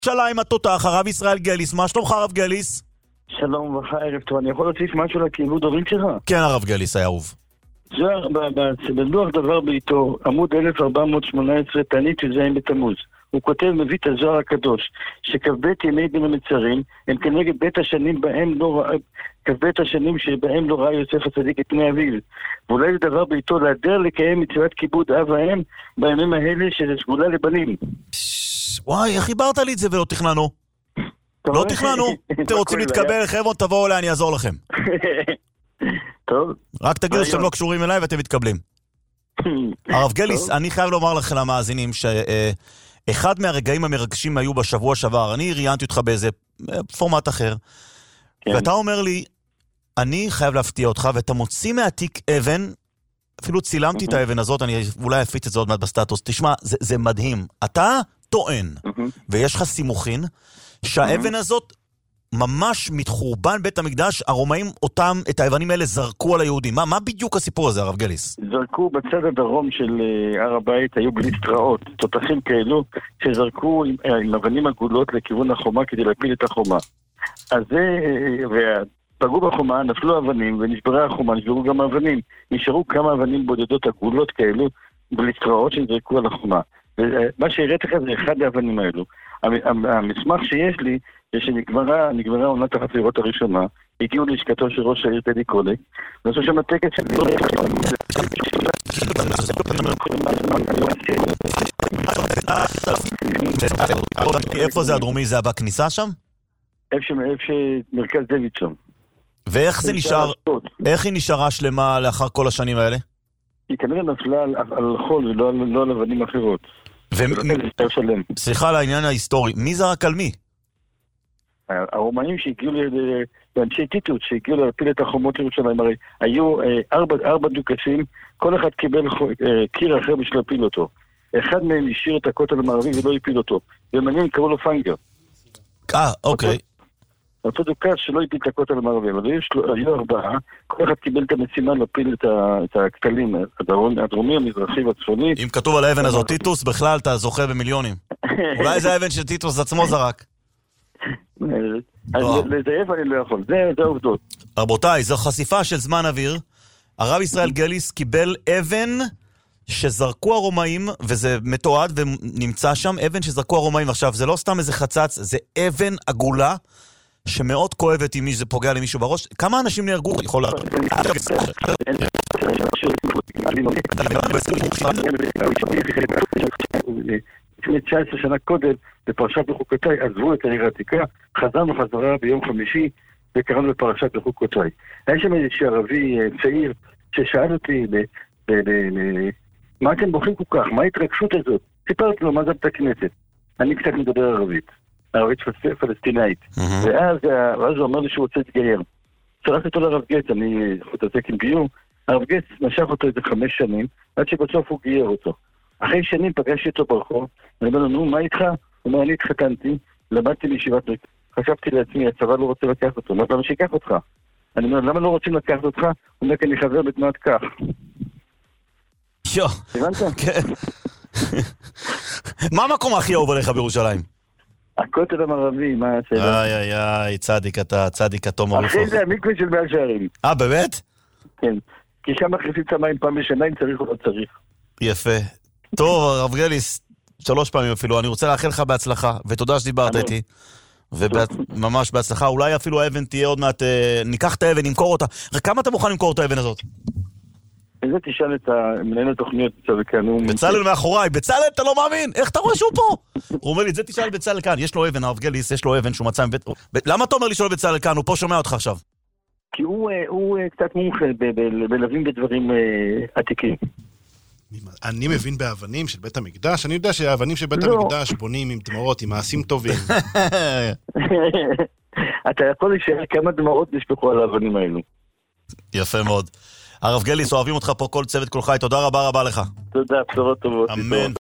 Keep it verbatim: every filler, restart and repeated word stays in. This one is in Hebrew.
שלום התותח, הרב ישראל גליס. מה שלומך הרב גליס? שלום וברכה, ערב טוב. אני יכול להוסיף משהו לכיבוד הורים שלך? כן הרב גליס, היה אהוב. זה בלוח דבר בעיתו, עמוד אלף ארבע מאות שמונה עשרה, תענית שזין בתמוז. הוא כותב, מביא את הזוהר הקדוש, שכ"ב ימי בין המצרים הם כנגד בית השנים בהם לא ראה, כ"ב השנים שבהם לא ראה יוסף הצדיק את פני אביו. ואולי זה דבר בעיתו להדר לקיים מצוות כיבוד אב ואם בימים האלה שזה סגולה לבנים. וואי, איך חיברת לי את זה ולא תכננו? לא תכננו? אתם רוצים להתקבל, חבר'ה, תבואו אליי, אני אעזור לכם. טוב. רק תגידו שאתם לא קשורים אליי ואתם מתקבלים. הרב גליס, אני חייב לומר לכם למאזינים שאחד מהרגעים המרגשים היו בשבוע שעבר, אני ראיינתי אותך באיזה פורמט אחר, ואתה אומר לי, אני חייב להפתיע אותך, ואתה מוציא מהתיק אבן, אפילו צילמתי את האבן הזאת, אני אולי אפיץ את זה עוד מעט בסטטוס, תשמע, זה מדהים. אתה טוען, ויש לך סימוכין, שהאבן הזאת ממש מתחורבן בית המקדש, הרומאים אותם, את האבנים האלה זרקו על היהודים. מה, מה בדיוק הסיפור הזה, הרב גליס? זרקו בצד הדרום של uh, הר הבית, היו בליסטראות, תותחים כאלו, שזרקו עם, עם אבנים עגולות לכיוון החומה כדי להפיל את החומה. אז זה, ופגעו בחומה, נפלו אבנים, ונשברה החומה, נשברו גם אבנים. נשארו כמה אבנים בודדות עגולות כאלו, בליסטראות שזרקו על החומה. ומה שהראיתי לך זה אחד האבנים האלו. המסמך שיש לי, זה שנגמרה, נגמרה עונת החפירות הראשונה, הגיעו לשכתו של ראש העיר טדי קולק, ועשו שם הטקס של... איפה זה הדרומי? זה בכניסה שם? איפה שמרכז דוידסון. ואיך זה נשאר, איך היא נשארה שלמה לאחר כל השנים האלה? היא כנראה נפלה על חול ולא על אבנים אחרות. סליחה על העניין ההיסטורי, מי זרק על מי? הרומאים שהגיעו לאנשי טיטוס, שהגיעו להפיל את החומות ירושלים, הרי היו ארבע, ארבע דוכסים, כל אחד קיבל קיר אחר בשביל להפיל אותו. אחד מהם השאיר את הכותל המערבי ולא הפיל אותו. ומעניין קראו לו פנגר. אה, אוקיי. אותו דוכס שלא הפיל את הכותל המערבי, אבל היו ארבעה, כל אחד קיבל את המשימה להפיל את הכתלים, הדרומי, המזרחי והצפוני. אם כתוב על האבן הזאת טיטוס, בכלל אתה זוכה במיליונים. אולי זה האבן של טיטוס עצמו זרק. אז לזייף אני לא יכול, זה העובדות. רבותיי, זו חשיפה של זמן אוויר. הרב ישראל גליס קיבל אבן שזרקו הרומאים, וזה מתועד ונמצא שם, אבן שזרקו הרומאים. עכשיו, זה לא סתם איזה חצץ, זה אבן עגולה שמאוד כואבת אם זה פוגע למישהו בראש. כמה אנשים נהרגו? יכול להראות. לפני תשע עשרה שנה קודם, בפרשת בחוקותיי, עזבו את העיר העתיקה, חזרנו חזרה ביום חמישי, וקראנו לפרשת בחוקותיי. היה שם איזשהו ערבי צעיר, ששאל אותי, מה אתם בוכים כל כך? מה ההתרגשות הזאת? סיפרתי לו, מה זה בית הכנסת? אני קצת מדבר ערבית, ערבית פלסטינאית. ואז הוא אומר לי שהוא רוצה להתגייר. צרחתי אותו לרב גץ, אני חותזק עם גיור, הרב גץ משך אותו איזה חמש שנים, עד שבסוף הוא גייר אותו. אחרי שנים פגשתי אותו ברחוב, אני אומר לו, נו, מה איתך? הוא אומר, אני התחתנתי, למדתי לישיבת ריק, חשבתי לעצמי, הצבא לא רוצה לקחת אותו, מה למה שיקח אותך? אני אומר, למה לא רוצים לקחת אותך? הוא אומר, כי אני חבר בתנועת כך. יו. הבנת? כן. מה המקום הכי אהוב עליך בירושלים? הכותל המערבי, מה השאלה? איי איי איי, צדיק אתה, צדיק התום הרפוך. אחרי זה המקווה של מאה שערים. אה, באמת? כן. כי שם מחליפים את המים פעם בשנה, אם צריך או לא צריך. יפה. טוב, הרב גליס, שלוש פעמים אפילו, אני רוצה לאחל לך בהצלחה, ותודה שדיברת איתי, וממש בהצלחה, אולי אפילו האבן תהיה עוד מעט, ניקח את האבן, נמכור אותה, כמה אתה מוכן למכור את האבן הזאת? איזה תשאל את מנהל התוכניות בצלאל כאן. בצלאל מאחוריי, בצלאל אתה לא מאמין, איך אתה רואה שהוא פה? הוא אומר לי, זה תשאל בצלאל כאן, יש לו אבן, הרב גליס, יש לו אבן שהוא מצא מבית, למה אתה אומר לי שלא בצלאל כאן, הוא פה שומע אותך עכשיו? כי הוא קצת מומחה בלהבין בדברים עתיקים. אני מבין באבנים של בית המקדש, אני יודע שהאבנים של בית המקדש בונים עם דמעות, עם מעשים טובים. אתה יכול להישאר כמה דמעות נשפכו על האבנים האלו. יפה מאוד. הרב גליס, אוהבים אותך פה כל צוות כל חי, תודה רבה רבה לך. תודה, בשורות טובות. אמן.